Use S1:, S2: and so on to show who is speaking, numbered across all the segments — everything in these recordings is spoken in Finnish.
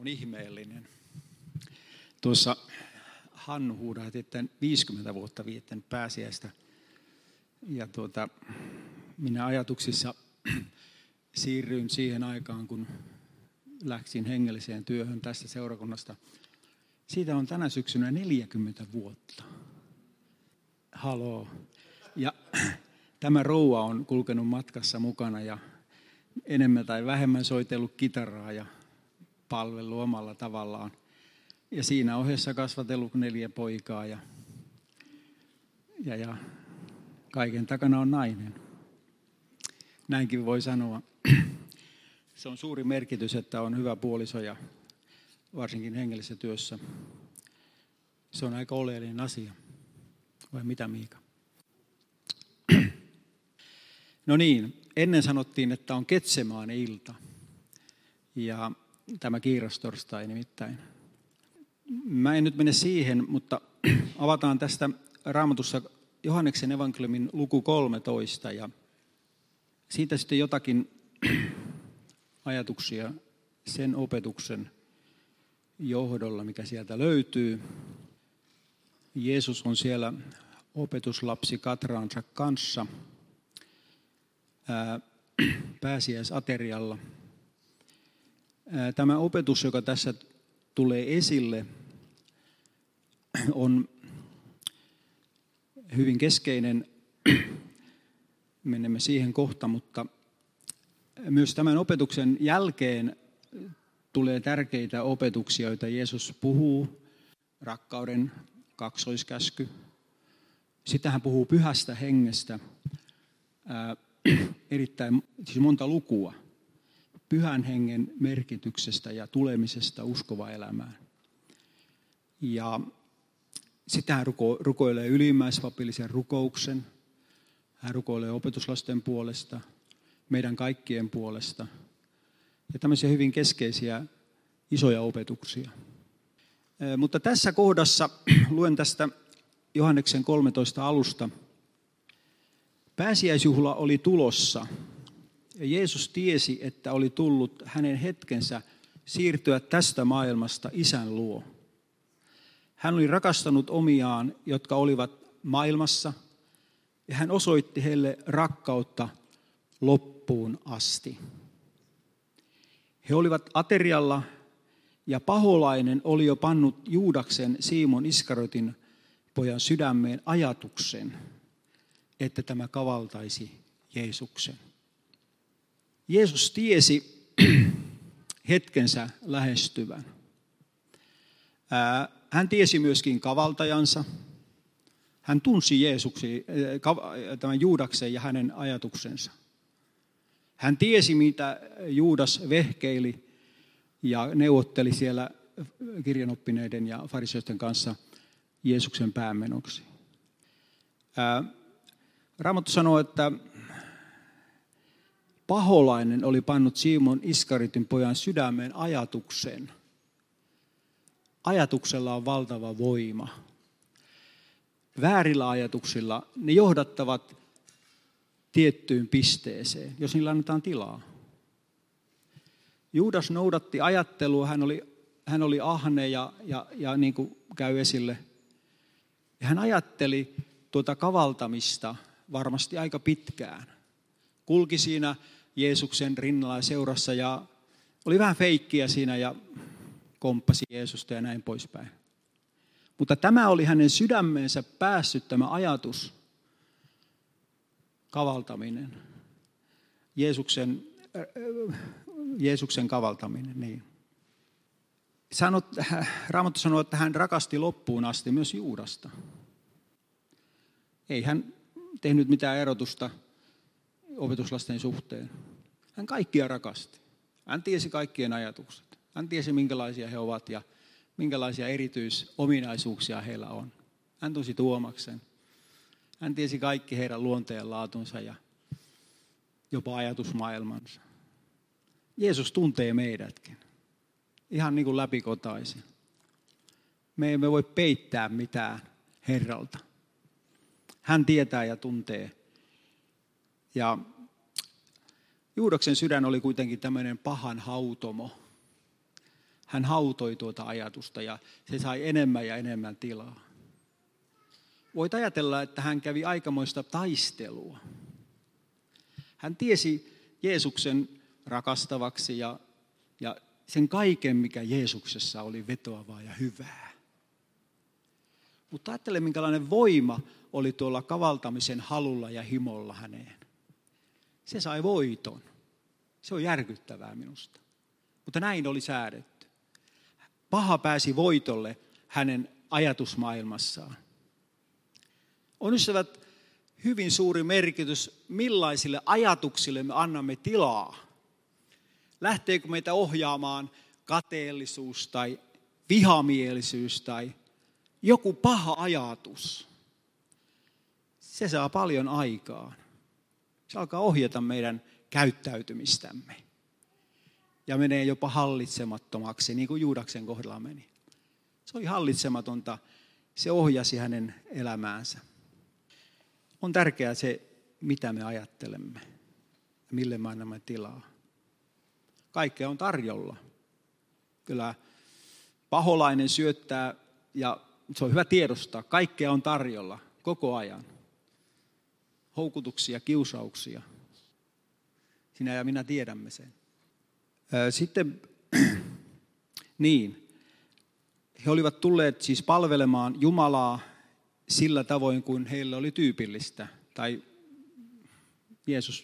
S1: On ihmeellinen. Tuossa Hannu huudahti, että 50 vuotta vietten pääsiäistä. Ja minä ajatuksissa siirryin siihen aikaan, kun läksin hengelliseen työhön tästä seurakunnasta. Siitä on tänä syksynä 40 vuotta. Haloo. Ja tämä rouva on kulkenut matkassa mukana ja enemmän tai vähemmän soitellut kitaraa ja palvellut omalla tavallaan. Ja siinä ohessa kasvatellut 4 poikaa ja kaiken takana on nainen. Näinkin voi sanoa. Se on suuri merkitys, että on hyvä puoliso ja varsinkin hengellisessä työssä. Se on aika oleellinen asia. Vai mitä, Miika? No niin, ennen sanottiin, että on Getsemane ilta. Ja tämä kiirastorstai nimittäin. Mä en nyt mene siihen, mutta avataan tästä Raamatussa Johanneksen evankeliumin luku 13 ja siitä sitten jotakin ajatuksia sen opetuksen johdolla, mikä sieltä löytyy. Jeesus on siellä opetuslapsi Katraansa kanssa pääsiäisaterialla. Tämä opetus, joka tässä tulee esille, on hyvin keskeinen. Menemme siihen kohta, mutta myös tämän opetuksen jälkeen tulee tärkeitä opetuksia, joita Jeesus puhuu. Rakkauden kaksoiskäsky. Sitten hän puhuu pyhästä hengestä. Erittäin siis monta lukua. Pyhän hengen merkityksestä ja tulemisesta uskova elämään. Ja sitten hän rukoilee ylimmäispapillisen rukouksen. Hän rukoilee opetuslasten puolesta, meidän kaikkien puolesta. Ja tämmöisiä hyvin keskeisiä isoja opetuksia. Mutta tässä kohdassa luen tästä Johanneksen 13 alusta. Pääsiäisjuhla oli tulossa. Ja Jeesus tiesi, että oli tullut hänen hetkensä siirtyä tästä maailmasta Isän luo. Hän oli rakastanut omiaan, jotka olivat maailmassa, ja hän osoitti heille rakkautta loppuun asti. He olivat aterialla, ja paholainen oli jo pannut Juudaksen Simon Iskarotin pojan sydämeen ajatuksen, että tämä kavaltaisi Jeesuksen. Jeesus tiesi hetkensä lähestyvän. Hän tiesi myöskin kavaltajansa. Hän tunsi Jeesuksen, tämän Juudaksen ja hänen ajatuksensa. Hän tiesi, mitä Juudas vehkeili ja neuvotteli siellä kirjanoppineiden ja fariseosten kanssa Jeesuksen päämenoksi. Raamattu sanoo, että paholainen oli pannut Simon Iskaritin pojan sydämeen ajatuksen. Ajatuksella on valtava voima. Väärillä ajatuksilla ne johdattavat tiettyyn pisteeseen, jos niillä annetaan tilaa. Juudas noudatti ajattelua, hän oli ahne ja niin kuin käy esille. Ja hän ajatteli tuota kavaltamista varmasti aika pitkään. Kulki siinä Jeesuksen rinnalla ja seurassa ja oli vähän feikkiä siinä ja komppasi Jeesusta ja näin poispäin. Mutta tämä oli hänen sydämeensä päässyt tämä ajatus, kavaltaminen, Jeesuksen kavaltaminen. Niin. Raamattu sanoo, että hän rakasti loppuun asti myös Juudasta. Ei hän tehnyt mitään erotusta opetuslasten suhteen. Hän kaikkia rakasti. Hän tiesi kaikkien ajatukset. Hän tiesi, minkälaisia he ovat ja minkälaisia erityisominaisuuksia heillä on. Hän tunsi Tuomaksen. Hän tiesi kaikki heidän luonteenlaatunsa ja jopa ajatusmaailmansa. Jeesus tuntee meidätkin. Ihan niin kuin läpikotaisin. Me emme voi peittää mitään Herralta. Hän tietää ja tuntee. Ja Juudaksen sydän oli kuitenkin tämmöinen pahan hautomo. hän hautoi tuota ajatusta ja se sai enemmän ja enemmän tilaa. Voit ajatella, että hän kävi aikamoista taistelua. Hän tiesi Jeesuksen rakastavaksi ja sen kaiken, mikä Jeesuksessa oli vetoavaa ja hyvää. Mutta ajattele, minkälainen voima oli tuolla kavaltamisen halulla ja himolla häneen. Se sai voiton. Se on järkyttävää minusta. Mutta näin oli säädetty. Paha pääsi voitolle hänen ajatusmaailmassaan. On ystävät hyvin suuri merkitys, millaisille ajatuksille me annamme tilaa. Lähteekö meitä ohjaamaan kateellisuus tai vihamielisyys tai joku paha ajatus. Se saa paljon aikaan. Se alkaa ohjata meidän käyttäytymistämme. Ja menee jopa hallitsemattomaksi, niin kuin Juudaksen kohdalla meni. Se oli hallitsematonta. Se ohjasi hänen elämäänsä. On tärkeää se, mitä me ajattelemme ja mille me annamme tilaa. Kaikkea on tarjolla. Kyllä paholainen syöttää, ja se on hyvä tiedostaa, kaikkea on tarjolla koko ajan. Houkutuksia, kiusauksia. Sinä ja minä tiedämme sen. Sitten, niin, he olivat tulleet siis palvelemaan Jumalaa sillä tavoin, kuin heille oli tyypillistä. Tai Jeesus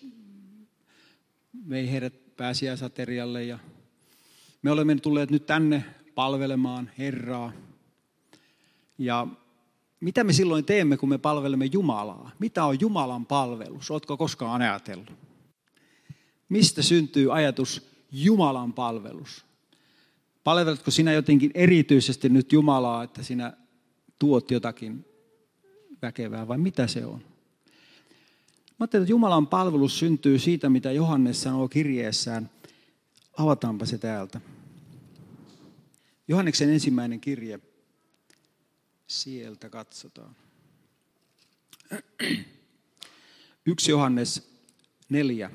S1: vei heidät pääsiäisaterialle ja me olemme tulleet nyt tänne palvelemaan Herraa. Ja mitä me silloin teemme, kun me palvelemme Jumalaa? Mitä on Jumalan palvelus? Oletko koskaan ajatellut? Mistä syntyy ajatus Jumalan palvelus? Palveletko sinä jotenkin erityisesti nyt Jumalaa, että sinä tuot jotakin väkevää vai mitä se on? Mä ajattelen, että Jumalan palvelus syntyy siitä, mitä Johannes sanoo kirjeessään. Avataanpa se täältä. Johanneksen ensimmäinen kirje. Sieltä katsotaan. 1 Johannes 4.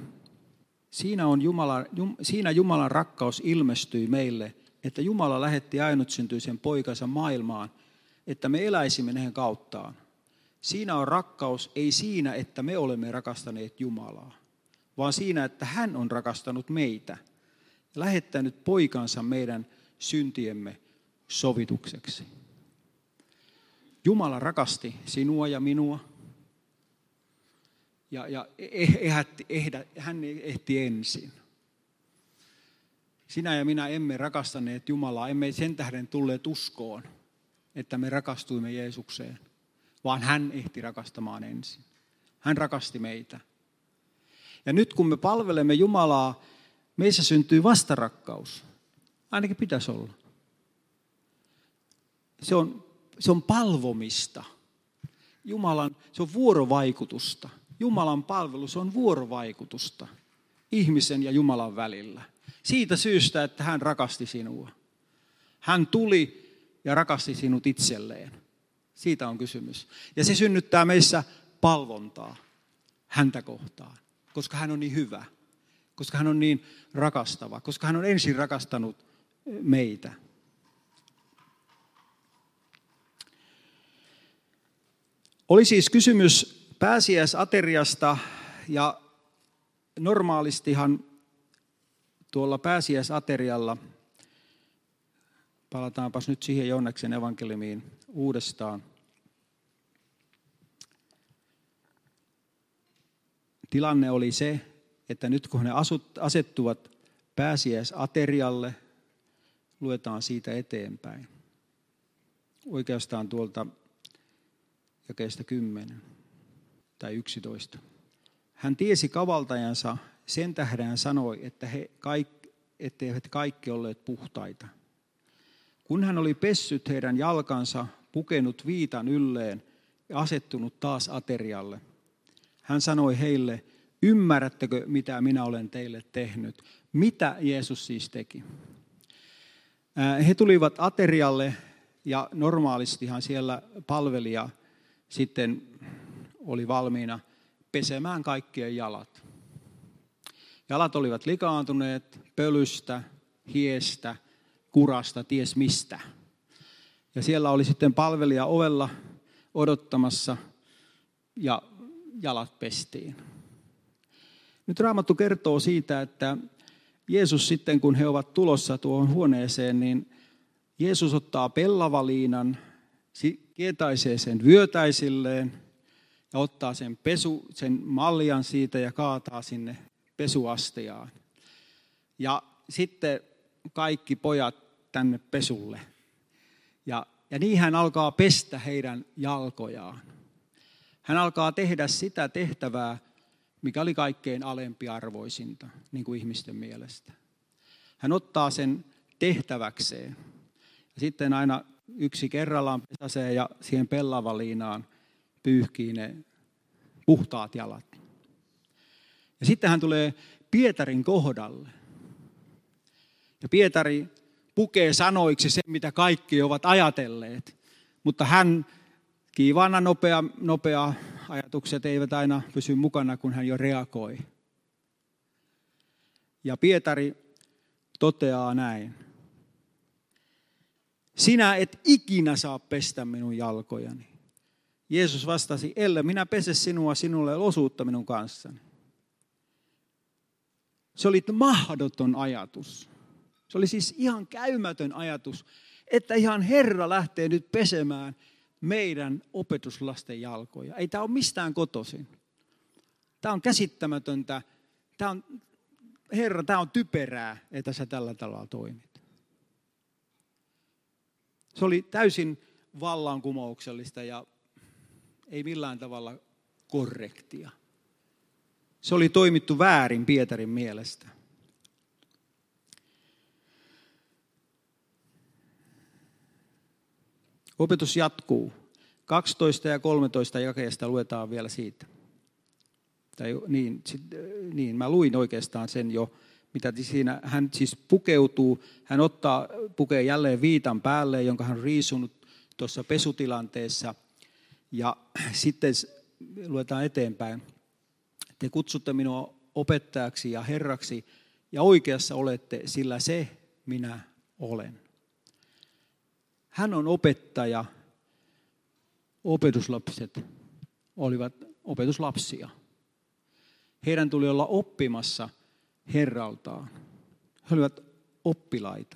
S1: Siinä Jumalan rakkaus ilmestyi meille, että Jumala lähetti ainut-syntyisen poikansa maailmaan, että me eläisimme hänen kauttaan. Siinä on rakkaus, ei siinä, että me olemme rakastaneet Jumalaa, vaan siinä, että hän on rakastanut meitä ja lähettänyt poikansa meidän syntiemme sovitukseksi. Jumala rakasti sinua ja minua ja hän ehti ensin. Sinä ja minä emme rakastaneet Jumalaa, emme sen tähden tulleet uskoon, että me rakastuimme Jeesukseen, vaan hän ehti rakastamaan ensin. Hän rakasti meitä. Ja nyt kun me palvelemme Jumalaa, meissä syntyy vastarakkaus. Ainakin pitäisi olla. Se on palvomista. Se on vuorovaikutusta. Jumalan palvelus on vuorovaikutusta ihmisen ja Jumalan välillä. Siitä syystä, että hän rakasti sinua. Hän tuli ja rakasti sinut itselleen. Siitä on kysymys. Ja se synnyttää meissä palvontaa häntä kohtaan, koska hän on niin hyvä, koska hän on niin rakastava, koska hän on ensin rakastanut meitä. Oli siis kysymys pääsiäisateriasta ja normaalistihan tuolla pääsiäisaterialla, palataanpas nyt siihen Johanneksen evankeliumiin uudestaan. Tilanne oli se, että nyt kun he asettuvat pääsiäisaterialle, luetaan siitä eteenpäin. Oikeastaan tuolta jakeesta 10 tai 11. Hän tiesi kavaltajansa, sen tähden hän sanoi, etteivät kaikki olleet puhtaita. Kun hän oli pessyt heidän jalkansa, pukenut viitan ylleen ja asettunut taas aterialle, hän sanoi heille, ymmärrättekö mitä minä olen teille tehnyt? Mitä Jeesus siis teki? He tulivat aterialle ja normaalistihan siellä palvelija sitten oli valmiina pesemään kaikkien jalat. Jalat olivat likaantuneet pölystä, hiestä, kurasta, ties mistä. Ja siellä oli sitten palvelija ovella odottamassa ja jalat pestiin. Nyt Raamattu kertoo siitä, että Jeesus sitten, kun he ovat tulossa tuohon huoneeseen, niin Jeesus ottaa pellavaliinan, kietaisee sen vyötäisilleen ja ottaa sen maljan siitä ja kaataa sinne pesuastiaan. Ja sitten kaikki pojat tänne pesulle. Ja niin hän alkaa pestä heidän jalkojaan. Hän alkaa tehdä sitä tehtävää, mikä oli kaikkein alempiarvoisinta, niin kuin ihmisten mielestä. Hän ottaa sen tehtäväkseen. Ja sitten aina yksi kerrallaan pesäsee ja siihen pellavaliinaan pyyhkii ne puhtaat jalat. Ja sitten hän tulee Pietarin kohdalle. Ja Pietari pukee sanoiksi sen, mitä kaikki ovat ajatelleet. Mutta hän kiivaana nopea ajatukset eivät aina pysy mukana, kun hän jo reagoi. Ja Pietari toteaa näin. Sinä et ikinä saa pestä minun jalkojani. Jeesus vastasi, ellei minä pese sinua, sinulle osuutta minun kanssani. Se oli mahdoton ajatus. Se oli siis ihan käymätön ajatus, että ihan Herra lähtee nyt pesemään meidän opetuslasten jalkoja. Ei tämä ole mistään kotoisin. Tämä on käsittämätöntä. Herra, tämä on typerää, että sä tällä tavalla toimit. Se oli täysin vallankumouksellista ja ei millään tavalla korrektia. Se oli toimittu väärin Pietarin mielestä. Opetus jatkuu. 12 ja 13 jakeesta luetaan vielä siitä. Mä luin oikeastaan sen jo, mitä siinä hän siis pukeutuu. Hän pukee jälleen viitan päälle, jonka hän on riisunut tuossa pesutilanteessa. Ja sitten luetaan eteenpäin. Te kutsutte minua opettajaksi ja herraksi, ja oikeassa olette, sillä se minä olen. Hän on opettaja. Opetuslapset olivat opetuslapsia. Heidän tuli olla oppimassa Herraltaan. He olivat oppilaita.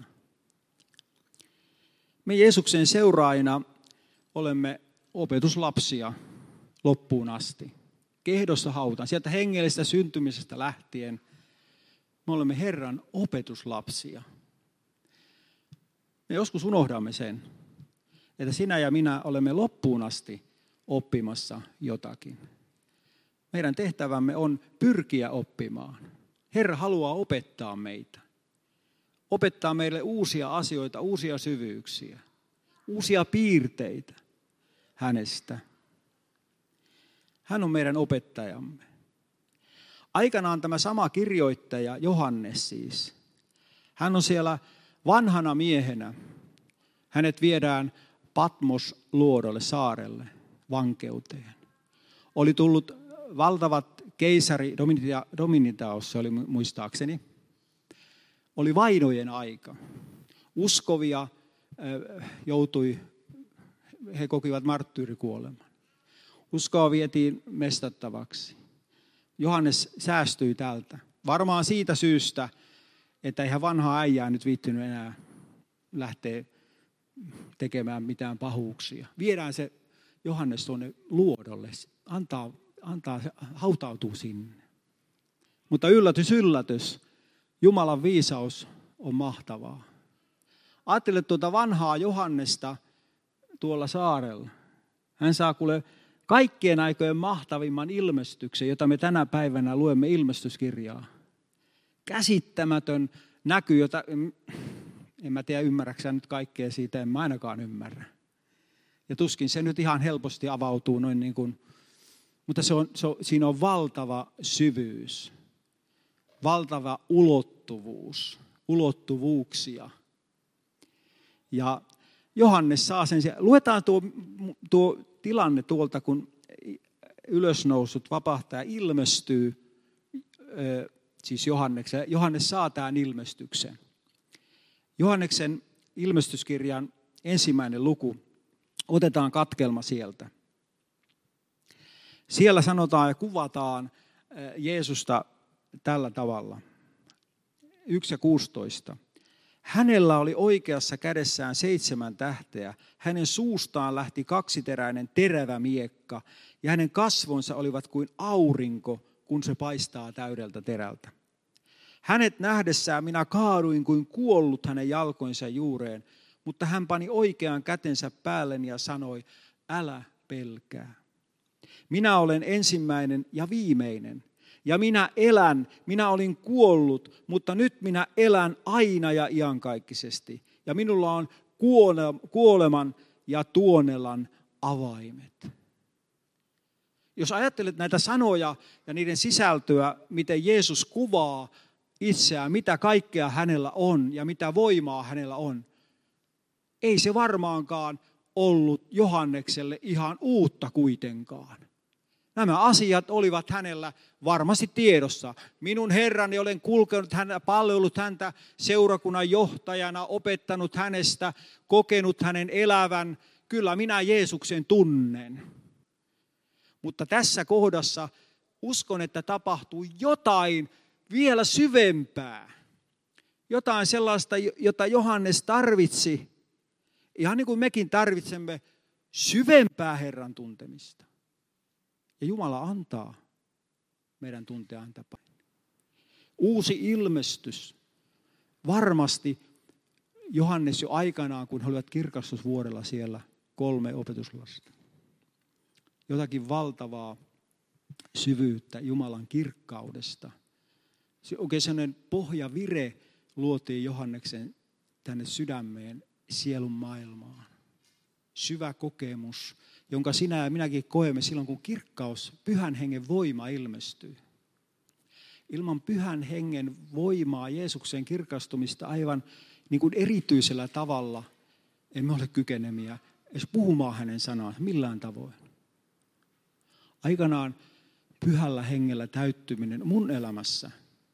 S1: Me Jeesuksen seuraajina olemme opetuslapsia loppuun asti. Kehdossa hautaan. Sieltä hengellisestä syntymisestä lähtien me olemme Herran opetuslapsia. Me joskus unohdamme sen, että sinä ja minä olemme loppuun asti oppimassa jotakin. Meidän tehtävämme on pyrkiä oppimaan. Herra haluaa opettaa meitä. Opettaa meille uusia asioita, uusia syvyyksiä, uusia piirteitä hänestä. Hän on meidän opettajamme. Aikanaan tämä sama kirjoittaja, Johannes siis, hän on siellä vanhana miehenä. Hänet viedään Patmos-luodolle, saarelle, vankeuteen. Oli tullut valtavat keisari Dominitaos, se oli muistaakseni. Oli vainojen aika. Uskovia he kokivat marttyyrikuoleman. Uskoa vietiin mestattavaksi. Johannes säästyi tältä. Varmaan siitä syystä, että eihän vanhaa äijää nyt viittynyt enää lähteä tekemään mitään pahuuksia. Viedään se Johannes tuonne luodolle, antaa se hautautuu sinne. Mutta yllätys, Jumalan viisaus on mahtavaa. Ajattele tuota vanhaa Johannesta tuolla saarella. Hän saa kuule kaikkien aikojen mahtavimman ilmestyksen, jota me tänä päivänä luemme ilmestyskirjaa. Käsittämätön näky, jota en mä tiedä ymmärräksä nyt kaikkea siitä, en mä ainakaan ymmärrä. Ja tuskin se nyt ihan helposti avautuu noin niin kuin, mutta siinä on valtava syvyys, valtava ulottuvuuksia. Ja Johannes saa sen, luetaan tuo tilanne tuolta, kun ylösnousut vapahtaja ilmestyy, siis Johannes saa tämän ilmestyksen. Johanneksen ilmestyskirjan 1. luku. Otetaan katkelma sieltä. Siellä sanotaan ja kuvataan Jeesusta tällä tavalla. 1:16. Hänellä oli oikeassa kädessään 7 tähteä. Hänen suustaan lähti 2-teräinen terävä miekka ja hänen kasvonsa olivat kuin aurinko, kun se paistaa täydeltä terältä. Hänet nähdessään minä kaaduin kuin kuollut hänen jalkoinsa juureen, mutta hän pani oikean kätensä päälleni ja sanoi, älä pelkää. Minä olen ensimmäinen ja viimeinen. Ja minä elän, minä olin kuollut, mutta nyt minä elän aina ja iankaikkisesti. Ja minulla on kuoleman ja tuonelan avaimet. Jos ajattelet näitä sanoja ja niiden sisältöä, miten Jeesus kuvaa itseään, mitä kaikkea hänellä on ja mitä voimaa hänellä on, ei se varmaankaan ollut Johannekselle ihan uutta kuitenkaan. Nämä asiat olivat hänellä varmasti tiedossa. Minun Herrani, olen kulkenut häntä, palvellut häntä seurakunnan johtajana, opettanut hänestä, kokenut hänen elävän. Kyllä minä Jeesuksen tunnen. Mutta tässä kohdassa uskon, että tapahtuu jotain vielä syvempää. Jotain sellaista, jota Johannes tarvitsi. Ihan niin kuin mekin tarvitsemme syvempää Herran tuntemista. Ja Jumala antaa meidän tuntea häntä paremmin. Uusi ilmestys. Varmasti Johannes jo aikanaan, kun he olivat kirkastusvuorella siellä 3 opetuslasta. Jotakin valtavaa syvyyttä Jumalan kirkkaudesta. Oikein sellainen pohjavire luotiin Johanneksen tänne sydämeen, sielun maailmaan. Syvä kokemus, jonka sinä ja minäkin koemme silloin, kun kirkkaus, pyhän hengen voima ilmestyy. Ilman pyhän hengen voimaa, Jeesuksen kirkastumista aivan niin kuin erityisellä tavalla emme ole kykenemiä edes puhumaan hänen sanansa millään tavoin. Aikanaan pyhällä hengellä täyttyminen mun elämässä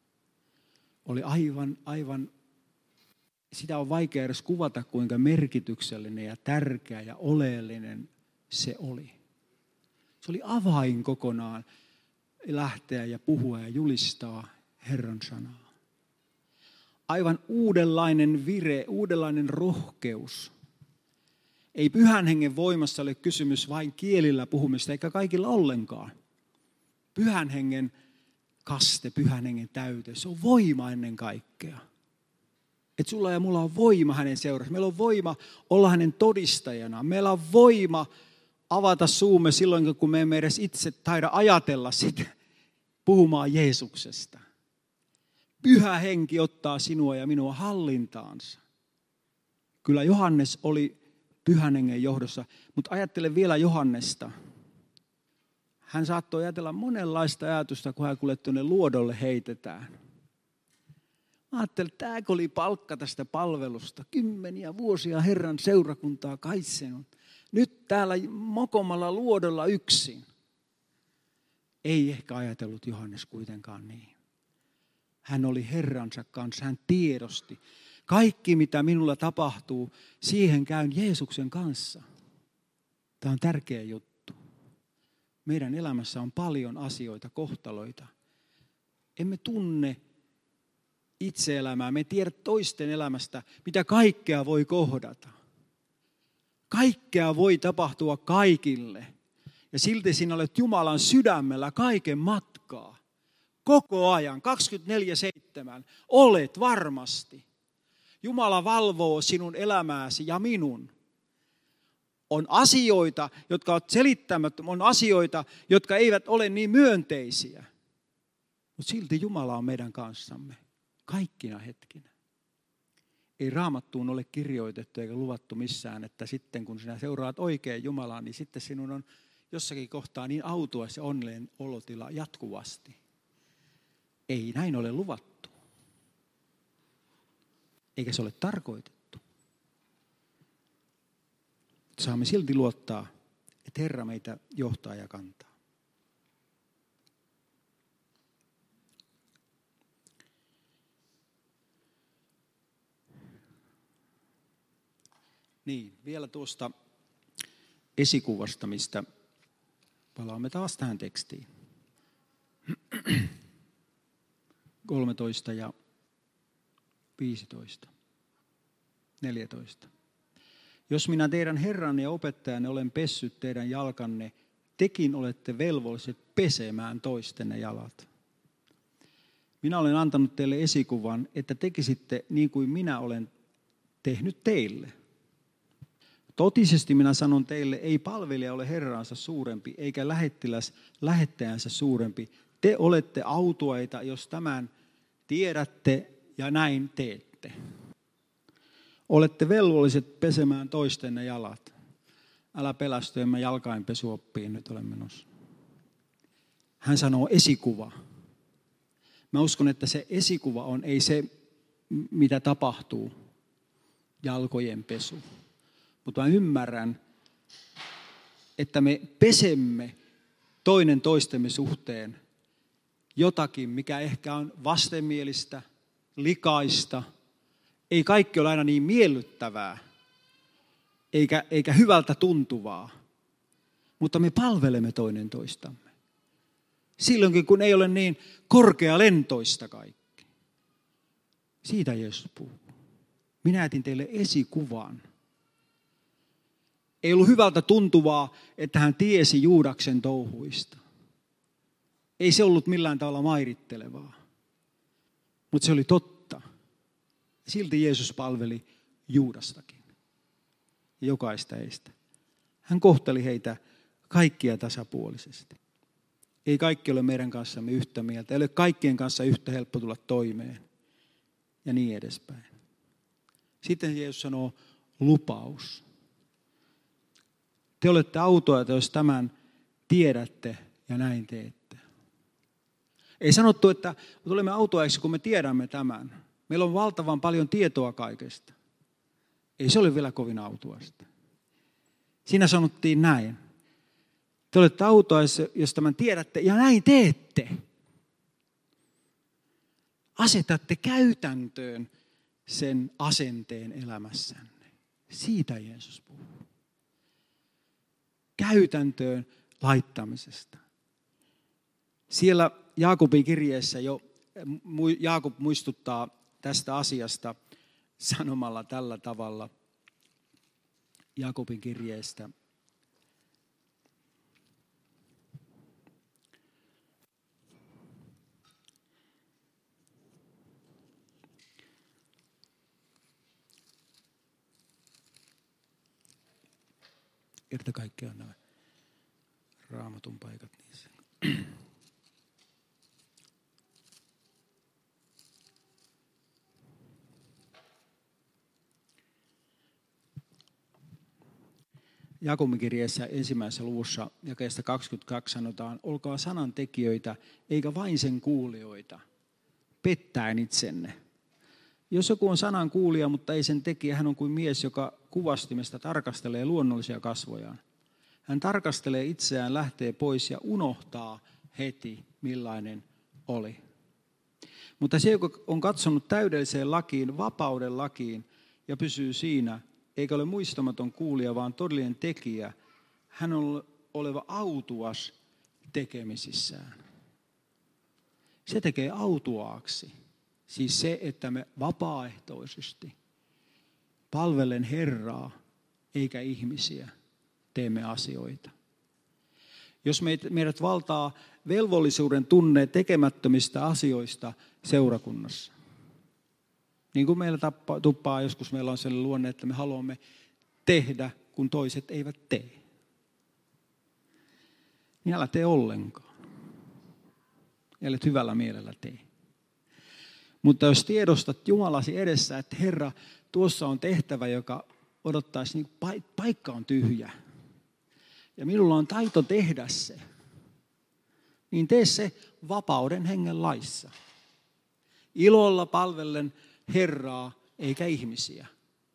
S1: oli aivan, sitä on vaikea edes kuvata, kuinka merkityksellinen ja tärkeä ja oleellinen se oli. Se oli avain kokonaan lähteä ja puhua ja julistaa Herran sanaa. Aivan uudenlainen vire, uudenlainen rohkeus. Ei pyhän hengen voimassa ole kysymys vain kielillä puhumista, eikä kaikilla ollenkaan. Pyhän hengen kaste, pyhän hengen täyte, se on voima ennen kaikkea. Että sulla ja mulla on voima hänen seurassa. Meillä on voima olla hänen todistajana. Meillä on voima avata suumme silloin, kun me emme edes itse taida ajatella sitä puhumaan Jeesuksesta. Pyhä henki ottaa sinua ja minua hallintaansa. Kyllä Johannes oli pyhän hengen johdossa, mutta ajattele vielä Johannesta. Hän saattoi ajatella monenlaista ajatusta, kun hän kuule tuonne luodolle heitetään. Mä ajattelin, että tämäkö oli palkka tästä palvelusta. 10 vuosia Herran seurakuntaa kaitsenut. Nyt täällä mokomalla luodolla yksin. Ei ehkä ajatellut Johannes kuitenkaan niin. Hän oli Herransa kanssa, hän tiedosti. Kaikki mitä minulla tapahtuu, siihen käyn Jeesuksen kanssa. Tämä on tärkeä juttu. Meidän elämässä on paljon asioita, kohtaloita. Emme tunne itse elämää, me ei tiedä toisten elämästä, mitä kaikkea voi kohdata. Kaikkea voi tapahtua kaikille. Ja silti sinä olet Jumalan sydämellä kaiken matkaa. Koko ajan, 24/7, olet varmasti. Jumala valvoo sinun elämääsi ja minun. On asioita, jotka ovat selittämättömiä, on asioita, jotka eivät ole niin myönteisiä. Mutta silti Jumala on meidän kanssamme kaikkina hetkinä. Ei Raamattuun ole kirjoitettu eikä luvattu missään, että sitten kun sinä seuraat oikein Jumalaa, niin sitten sinun on jossakin kohtaa niin autuas ja onnellinen olotila jatkuvasti. Ei näin ole luvattu. Eikä se ole tarkoitettu. Saamme silti luottaa, että Herra meitä johtaa ja kantaa. Niin, vielä tuosta esikuvasta, mistä palaamme taas tähän tekstiin. 13 ja 15, 14. Jos minä teidän herranne ja opettajanne olen pessyt teidän jalkanne, tekin olette velvolliset pesemään toistenne jalat. Minä olen antanut teille esikuvan, että tekisitte niin kuin minä olen tehnyt teille. Totisesti minä sanon teille, ei palvelija ole herraansa suurempi, eikä lähettiläs lähettäjänsä suurempi. Te olette autuaita, jos tämän tiedätte ja näin teette. Olette velvolliset pesemään toistenne jalat. Älä pelästy, en mä jalkainpesuoppiin nyt ole menossa. Hän sanoo esikuva. Mä uskon, että se esikuva on ei se, mitä tapahtuu, jalkojen pesu. Mutta mä ymmärrän, että me pesemme toinen toistemme suhteen jotakin, mikä ehkä on vastenmielistä, likaista. Ei kaikki ole aina niin miellyttävää, eikä hyvältä tuntuvaa, mutta me palvelemme toinen toistamme. Silloinkin, kun ei ole niin korkealentoista kaikki. Siitä Jeesus puhuu. Minä jätin teille esikuvan. Ei ollut hyvältä tuntuvaa, että hän tiesi Juudaksen touhuista. Ei se ollut millään tavalla mairittelevaa, mutta se oli totta. Silti Jeesus palveli Juudastakin ja jokaista heistä. Hän kohteli heitä kaikkia tasapuolisesti. Ei kaikki ole meidän kanssamme yhtä mieltä. Ei ole kaikkien kanssa yhtä helppo tulla toimeen ja niin edespäin. Sitten Jeesus sanoo lupaus. Te olette autoita, jos tämän tiedätte ja näin teette. Ei sanottu, että tulemme autoiksi, kun me tiedämme tämän. Meillä on valtavan paljon tietoa kaikesta. Ei se ole vielä kovin autuasta. Siinä sanottiin näin. Te olette autoissa, jos tämän tiedätte ja näin teette. Asetatte käytäntöön sen asenteen elämässänne. Siitä Jeesus puhuu. Käytäntöön laittamisesta. Siellä Jaakobin kirjeessä jo Jaakob muistuttaa tästä asiasta sanomalla tällä tavalla Jaakobin kirjeestä. Kerta kaikkiaan nämä Raamatun paikat niissä. Jaakobin kirjeessä 1. luvussa jakeesta 22 sanotaan, olkaa sanantekijöitä eikä vain sen kuulijoita, pettäen itsenne. Jos joku on sanan kuulija, mutta ei sen tekijä, hän on kuin mies, joka kuvastimesta tarkastelee luonnollisia kasvojaan. Hän tarkastelee itseään, lähtee pois ja unohtaa heti, millainen oli. Mutta se, joka on katsonut täydelliseen lakiin, vapauden lakiin ja pysyy siinä, eikä ole muistamaton kuulija, vaan todellinen tekijä, hän on oleva autuas tekemisissään. Se tekee autuaaksi. Siis se, että me vapaaehtoisesti palvellen Herraa eikä ihmisiä teemme asioita. Jos meidät valtaa velvollisuuden tunne tekemättömistä asioista seurakunnassa. Niin kuin meillä tuppaa joskus, meillä on sellainen luonne, että me haluamme tehdä, kun toiset eivät tee. Niin älä tee ollenkaan. Ellet hyvällä mielellä tee. Mutta jos tiedostat Jumalasi edessä, että Herra, tuossa on tehtävä, joka odottaisi, niin paikka on tyhjä. Ja minulla on taito tehdä se. Niin tee se vapauden hengen laissa. Ilolla palvellen Herraa eikä ihmisiä.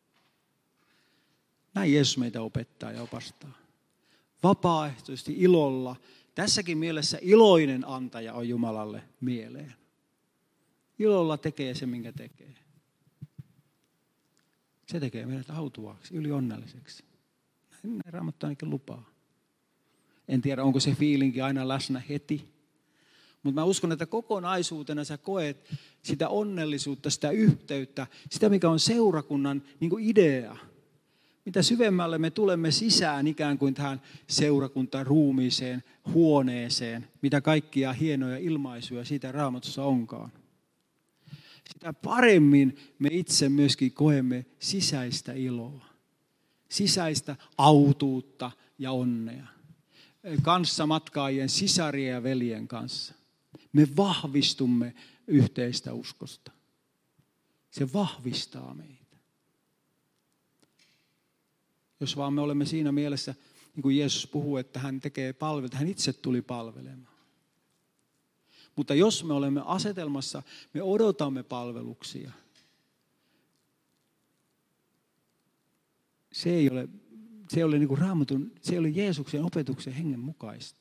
S1: Näin Jeesus meitä opettaa ja opastaa. Vapaaehtoisesti ilolla. Tässäkin mielessä iloinen antaja on Jumalalle mieleen. Ilolla tekee se, minkä tekee. Se tekee meidät autuaaksi, ylionnelliseksi. Näin Raamattu ainakin lupaa. En tiedä, onko se fiilinki aina läsnä heti. Mutta mä uskon, että kokonaisuutena sä koet sitä onnellisuutta, sitä yhteyttä, sitä mikä on seurakunnan niin kuin idea. Mitä syvemmälle me tulemme sisään ikään kuin tähän seurakuntaruumiiseen, huoneeseen, mitä kaikkia hienoja ilmaisuja siitä Raamatussa onkaan. Sitä paremmin me itse myöskin koemme sisäistä iloa, sisäistä autuutta ja onnea. Kanssamatkaajien, sisarien ja veljen kanssa. Me vahvistumme yhteistä uskosta. Se vahvistaa meitä. Jos vaan me olemme siinä mielessä, niin kuin Jeesus puhuu, että hän tekee palvelua, hän itse tuli palvelemaan. Mutta jos me olemme asetelmassa, me odotamme palveluksia. Se ei ole niin kuin Raamatun, se ei ole Jeesuksen opetuksen hengen mukaista.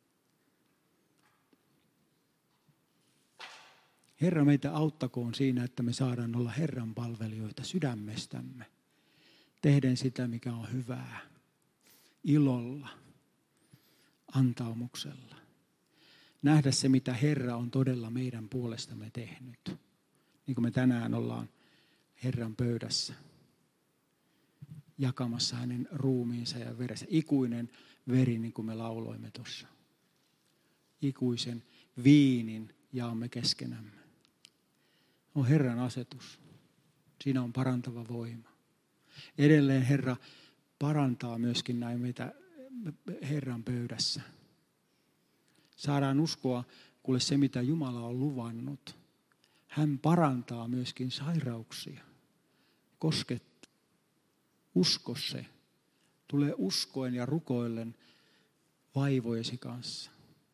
S1: Herra meitä auttakoon siinä, että me saadaan olla Herran palvelijoita sydämestämme. Tehden sitä, mikä on hyvää, ilolla, antaumuksella. Nähdä se, mitä Herra on todella meidän puolestamme tehnyt. Niin kuin me tänään ollaan Herran pöydässä, jakamassa hänen ruumiinsa ja verensä. Ikuinen veri, niin kuin me lauloimme tuossa. Ikuisen viinin jaamme keskenämme. On Herran asetus. Siinä on parantava voima. Edelleen Herra parantaa myöskin näin meitä Herran pöydässä. Saadaan uskoa, kuule se mitä Jumala on luvannut. Hän parantaa myöskin sairauksia. Usko se. Tule uskoen ja rukoillen vaivojesi kanssa.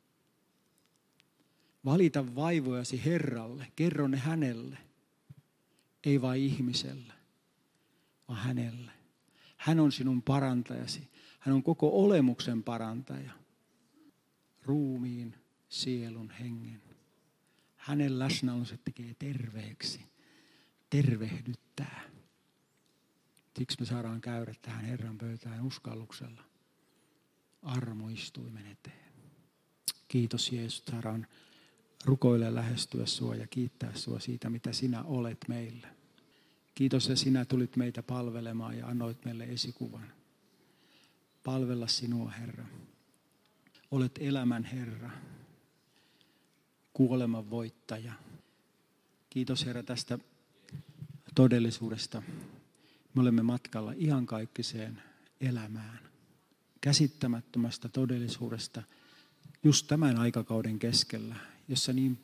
S1: Valita vaivojasi Herralle. Kerro ne hänelle. Ei vain ihmiselle, vaan hänelle. Hän on sinun parantajasi. Hän on koko olemuksen parantaja. Ruumiin, sielun, hengen. Hänen läsnäolonsa tekee terveeksi. Tervehdyttää. Siksi me saadaan käydä tähän Herran pöytään uskalluksella. Armoistuimen eteen. Kiitos Jeesus, saadaan rukoilla lähestyä sua ja kiittää sua siitä, mitä sinä olet meille. Kiitos, että sinä tulit meitä palvelemaan ja annoit meille esikuvan. Palvella sinua, Herra. Olet elämän Herra, kuoleman voittaja. Kiitos, Herra, tästä todellisuudesta. Me olemme matkalla iankaikkiseen elämään. Käsittämättömästä todellisuudesta just tämän aikakauden keskellä, jossa niin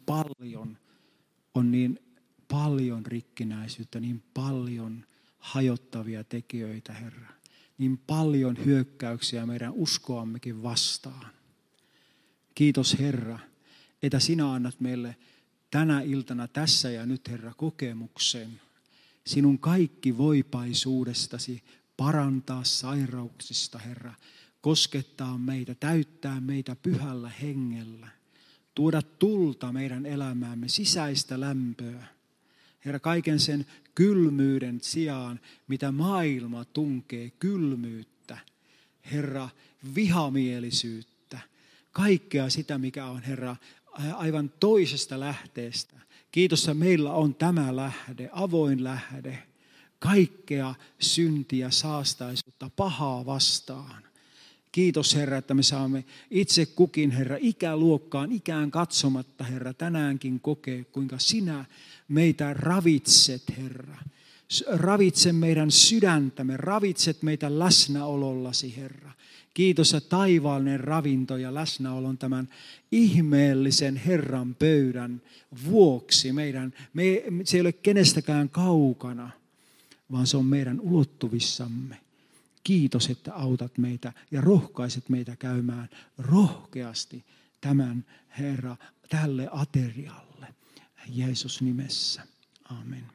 S1: paljon rikkinäisyyttä, niin paljon hajottavia tekijöitä, Herra. Niin paljon hyökkäyksiä meidän uskoammekin vastaan. Kiitos, Herra, että sinä annat meille tänä iltana tässä ja nyt, Herra, kokemuksen sinun kaikki voipaisuudestasi parantaa sairauksista, Herra, koskettaa meitä, täyttää meitä pyhällä hengellä, tuoda tulta meidän elämäämme, sisäistä lämpöä. Herra, kaiken sen kylmyyden sijaan, mitä maailma tunkee, kylmyyttä, Herra, vihamielisyyttä, kaikkea sitä, mikä on, Herra, aivan toisesta lähteestä. Kiitos, että meillä on tämä lähde, avoin lähde, kaikkea syntiä, saastaisuutta, pahaa vastaan. Kiitos, Herra, että me saamme itse kukin, Herra, ikäluokkaan, ikään katsomatta, Herra, tänäänkin kokea, kuinka sinä meitä ravitset, Herra. Ravitse meidän sydäntämme, ravitset meitä läsnäolollasi, Herra. Kiitos, että taivaallinen ravinto ja läsnäolon tämän ihmeellisen Herran pöydän vuoksi. Se ei ole kenestäkään kaukana, vaan se on meidän ulottuvissamme. Kiitos, että autat meitä ja rohkaiset meitä käymään rohkeasti tämän, Herra, tälle aterialle. Jeesus nimessä. Amen.